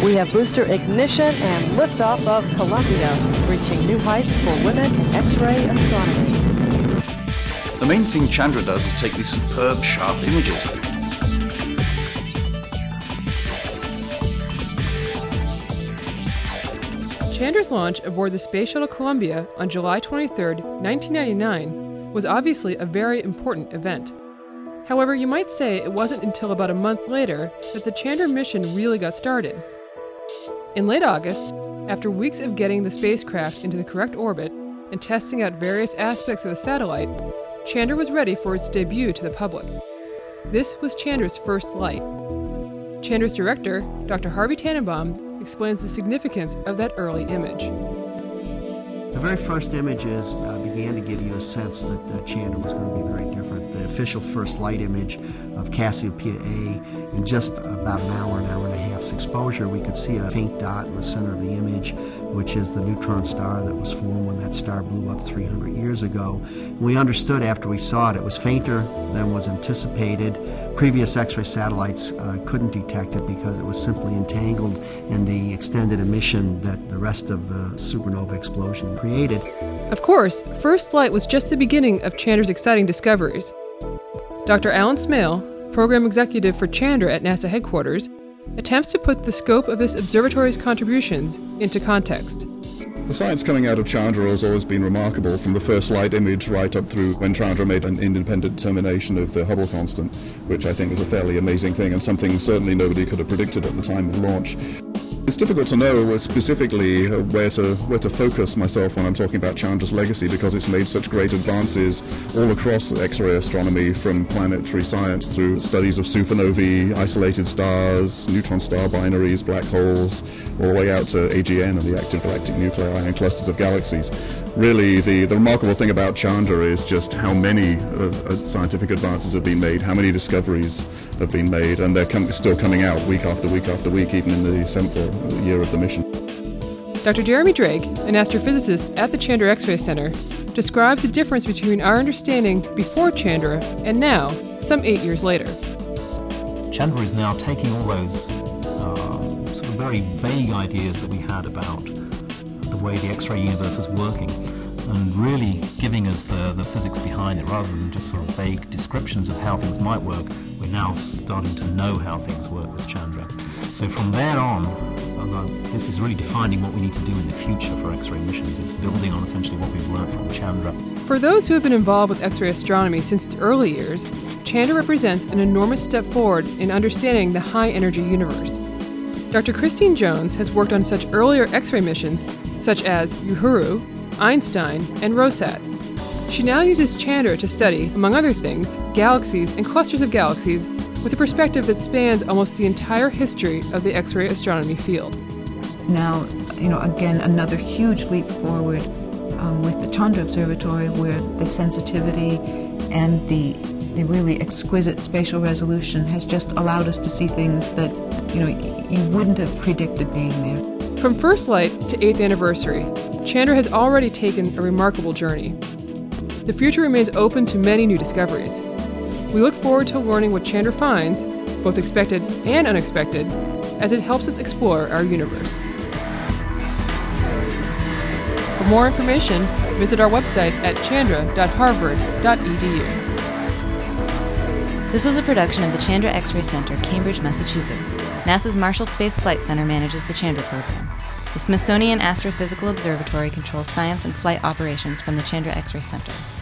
We have booster ignition and liftoff of Columbia, reaching new heights for women in X-ray astronomy. The main thing Chandra does is take these superb, sharp images. Chandra's launch aboard the Space Shuttle Columbia on July 23, 1999, was obviously a very important event. However, you might say it wasn't until about a month later that the Chandra mission really got started. In late August, after weeks of getting the spacecraft into the correct orbit and testing out various aspects of the satellite, Chandra was ready for its debut to the public. This was Chandra's first light. Chandra's director, Dr. Harvey Tannenbaum, explains the significance of that early image. The very first images began to give you a sense that Chandra was going to be very different. The official first light image of Cassiopeia A, in just about an hour and a half's exposure, we could see a faint dot in the center of the image, which is the neutron star that was formed when that star blew up 300 years ago. We understood after we saw it, it was fainter than was anticipated. Previous X-ray satellites couldn't detect it because it was simply entangled in the extended emission that the rest of the supernova explosion created. Of course, first light was just the beginning of Chandra's exciting discoveries. Dr. Alan Smale, program executive for Chandra at NASA headquarters, attempts to put the scope of this observatory's contributions into context. The science coming out of Chandra has always been remarkable, from the first light image right up through when Chandra made an independent determination of the Hubble constant, which I think was a fairly amazing thing and something certainly nobody could have predicted at the time of launch. It's difficult to know specifically where to focus myself when I'm talking about Chandra's legacy, because it's made such great advances all across X-ray astronomy, from planetary science through studies of supernovae, isolated stars, neutron star binaries, black holes, all the way out to AGN and the active galactic nuclei and clusters of galaxies. Really, the remarkable thing about Chandra is just how many scientific advances have been made, how many discoveries have been made, and they're still coming out week after week after week, even in the 7th year of the mission. Dr. Jeremy Drake, an astrophysicist at the Chandra X-ray Center, describes the difference between our understanding before Chandra and now, some 8 years later. Chandra is now taking all those sort of very vague ideas that we had about the way the X-ray universe was working, and really giving us the physics behind it, rather than just sort of vague descriptions of how things might work. We're now starting to know how things work with Chandra. So from there on, this is really defining what we need to do in the future for X-ray missions. It's building on essentially what we've learned from Chandra. For those who have been involved with X-ray astronomy since its early years, Chandra represents an enormous step forward in understanding the high-energy universe. Dr. Christine Jones has worked on such earlier X-ray missions such as Uhuru, Einstein, and Rosat. She now uses Chandra to study, among other things, galaxies and clusters of galaxies with a perspective that spans almost the entire history of the X-ray astronomy field. Now, again, another huge leap forward with the Chandra Observatory, where the sensitivity and the really exquisite spatial resolution has just allowed us to see things that, you wouldn't have predicted being there. From first light to 8th anniversary, Chandra has already taken a remarkable journey. The future remains open to many new discoveries. We look forward to learning what Chandra finds, both expected and unexpected, as it helps us explore our universe. For more information, visit our website at chandra.harvard.edu. This was a production of the Chandra X-ray Center, Cambridge, Massachusetts. NASA's Marshall Space Flight Center manages the Chandra program. The Smithsonian Astrophysical Observatory controls science and flight operations from the Chandra X-ray Center.